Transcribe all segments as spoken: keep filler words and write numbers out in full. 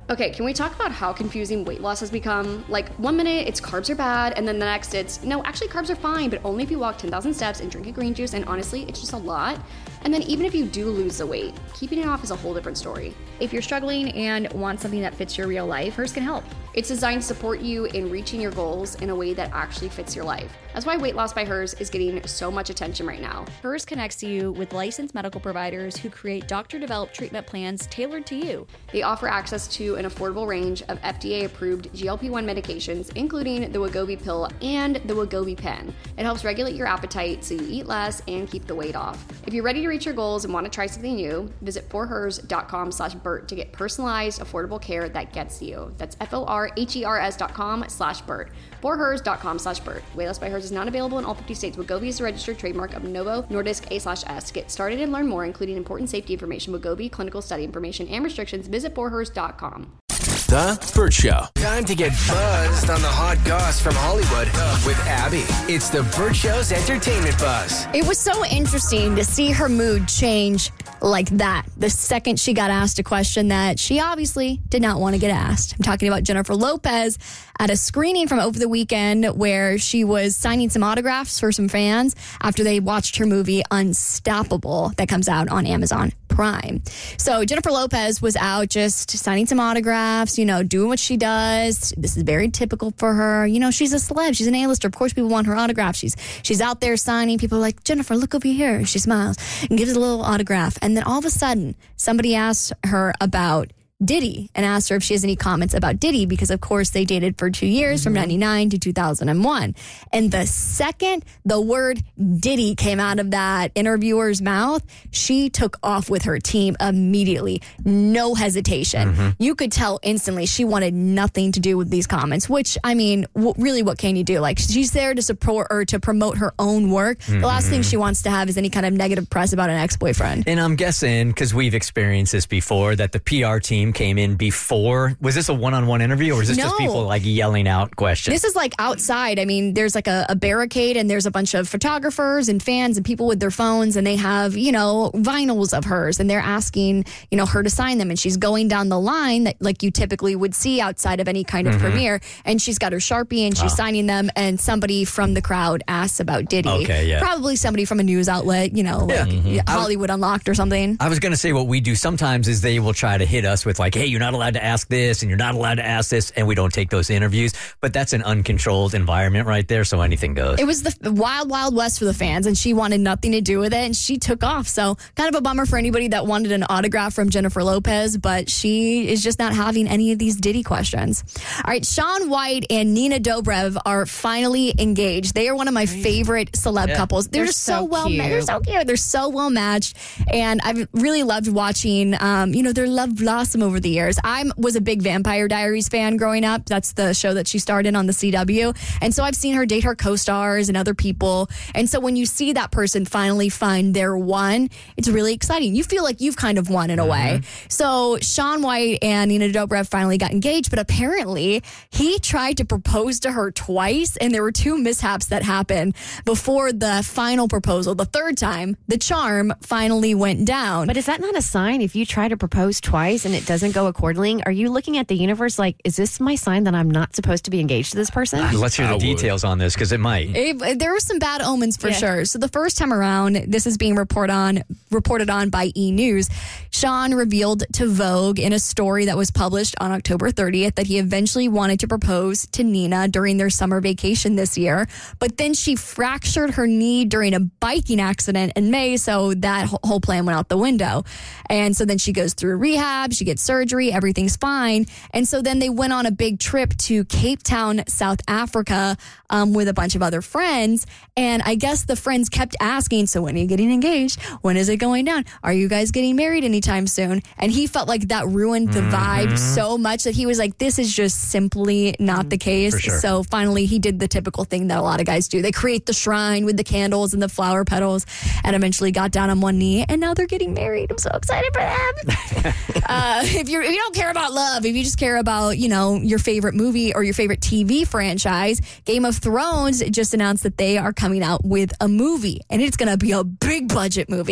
Okay, can we talk about how confusing weight loss has become? Like, one minute it's carbs are bad, and then the next it's, no, actually carbs are fine, but only if you walk ten thousand steps and drink a green juice, and honestly, it's just a lot. And then even if you do lose the weight, keeping it off is a whole different story. If you're struggling and want something that fits your real life, Hers can help. It's designed to support you in reaching your goals in a way that actually fits your life. That's why Weight Loss by Hers is getting so much attention right now. Hers connects you with licensed medical providers who create doctor-developed treatment plans tailored to you. They offer access to an affordable range of F D A-approved G L P one medications, including the Wegovy pill and the Wegovy pen. It helps regulate your appetite so you eat less and keep the weight off. If you're ready to reach your goals and want to try something new, visit forhers.com slash Bert to get personalized, affordable care that gets you. That's F-O-R-H-E-R-S dot com slash Bert. forhers.com slash Bert. Weight Loss by Hers is not available in all fifty states. Wegovy is a registered trademark of Novo Nordisk A slash S. To get started and learn more, including important safety information, Wegovy, clinical study information, and restrictions, visit forhers dot com. The Bert Show. Time to get buzzed on the hot goss from Hollywood with Abby. It's the Bert Show's entertainment buzz. It was so interesting to see her mood change like that the second she got asked a question that she obviously did not want to get asked. I'm talking about Jennifer Lopez at a screening from over the weekend where she was signing some autographs for some fans after they watched her movie Unstoppable that comes out on Amazon Prime. So Jennifer Lopez was out just signing some autographs, you know, doing what she does. This is very typical for her. You know, she's a celeb. She's an A-lister. Of course, people want her autograph. She's she's out there signing. People are like, Jennifer, look over here. She smiles and gives a little autograph. And then all of a sudden, somebody asks her about Diddy and asked her if she has any comments about Diddy because, of course, they dated for two years mm-hmm. from ninety-nine to two thousand one. And the second the word Diddy came out of that interviewer's mouth, she took off with her team immediately. No hesitation. Mm-hmm. You could tell instantly she wanted nothing to do with these comments, which, I mean, w- really, what can you do? Like, she's there to support or to promote her own work. Mm-hmm. The last thing she wants to have is any kind of negative press about an ex-boyfriend. And I'm guessing, because we've experienced this before, that the P R team came in before. Was this a one-on-one interview or was this no. just people like yelling out questions? This is like outside. I mean, there's like a, a barricade and there's a bunch of photographers and fans and people with their phones and they have, you know, vinyls of hers and they're asking, you know, her to sign them and she's going down the line that like you typically would see outside of any kind of mm-hmm. premiere and she's got her Sharpie and she's oh. signing them and somebody from the crowd asks about Diddy. Okay, yeah. Probably somebody from a news outlet, you know, yeah. like mm-hmm. Hollywood Unlocked or something. I was going to say what we do sometimes is they will try to hit us with like, hey, you're not allowed to ask this and you're not allowed to ask this, and we don't take those interviews. But that's an uncontrolled environment right there, so anything goes. It was the wild, wild west for the fans, and she wanted nothing to do with it, and she took off. So kind of a bummer for anybody that wanted an autograph from Jennifer Lopez, but she is just not having any of these Diddy questions. All right, Shaun White and Nina Dobrev are finally engaged. They are one of my favorite celeb yeah. couples. They're, they're just so, so well matched. They're so cute. They're so well matched, and I've really loved watching, um, you know, their love blossom over the years. I was a big Vampire Diaries fan growing up. That's the show that she starred in on the C W. And so I've seen her date her co-stars and other people. And so when you see that person finally find their one, it's really exciting. You feel like you've kind of won in a mm-hmm. way. So Shaun White and Nina Dobrev finally got engaged, but apparently he tried to propose to her twice, and there were two mishaps that happened before the final proposal. The third time, the charm finally went down. But is that not a sign if you try to propose twice and it doesn't go accordingly? Are you looking at the universe like, is this my sign that I'm not supposed to be engaged to this person? Uh, let's hear the I details would. on this, because it might. It, there were some bad omens for yeah. sure. So the first time around, this is being report on, reported on by E! News. Shaun revealed to Vogue in a story that was published on October thirtieth that he eventually wanted to propose to Nina during their summer vacation this year. But then she fractured her knee during a biking accident in May, so that whole plan went out the window. And so then she goes through rehab, she gets surgery, everything's fine. And so then they went on a big trip to Cape Town, South Africa, um, with a bunch of other friends. And I guess the friends kept asking, so when are you getting engaged? When is it going down? Are you guys getting married anytime soon? And he felt like that ruined the mm-hmm. vibe so much that he was like, this is just simply not the case. Sure. So finally he did the typical thing that a lot of guys do. They create the shrine with the candles and the flower petals and eventually got down on one knee, and now they're getting married. I'm so excited for them. uh, if, you're, if you don't care about love, if you just care about, you know, your favorite movie or your favorite T V franchise, Game of Thrones just announced that they are coming out with a movie, and it's going to be a big budget movie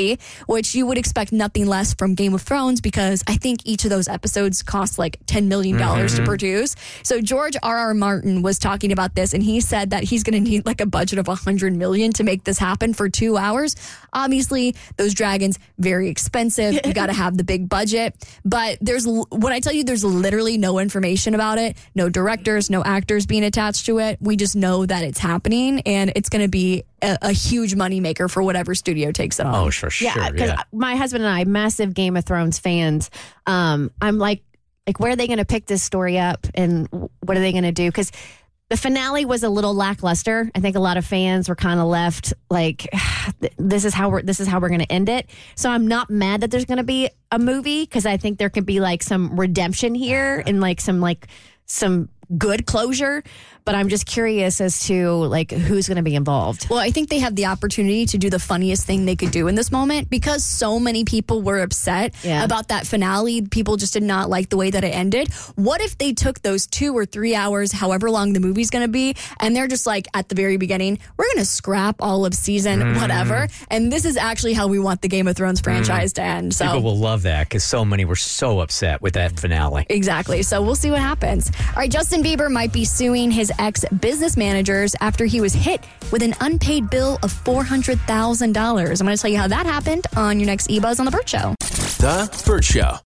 which you would expect nothing less from Game of Thrones because I think each of those episodes cost like ten million dollars mm-hmm. to produce. So George R R. Martin was talking about this, and he said that he's going to need like a budget of one hundred million dollars to make this happen for two hours. Obviously, those dragons, very expensive. You got to have the big budget. But there's, when I tell you there's literally no information about it, no directors, no actors being attached to it. We just know that it's happening, and it's going to be a, a huge moneymaker for whatever studio takes it on. Oh, sure, sure. Yeah, because yeah. my husband and I, massive Game of Thrones fans. Um, I'm like, like, where are they going to pick this story up, and what are they going to do? Because the finale was a little lackluster. I think a lot of fans were kind of left like, this is how we're this is how we're going to end it. So I'm not mad that there's going to be a movie because I think there could be like some redemption here and like some like some good closure. But I'm just curious as to like who's going to be involved. Well, I think they have the opportunity to do the funniest thing they could do in this moment because so many people were upset yeah. about that finale. People just did not like the way that it ended. What if they took those two or three hours, however long the movie's going to be, and they're just like at the very beginning, we're going to scrap all of season mm. whatever, and this is actually how we want the Game of Thrones franchise mm. to end. So people will love that because so many were so upset with that finale. Exactly. So we'll see what happens. All right, Justin Bieber might be suing his ex-business managers after he was hit with an unpaid bill of four hundred thousand dollars. I'm going to tell you how that happened on your next eBuzz on The Burt Show. The Burt Show.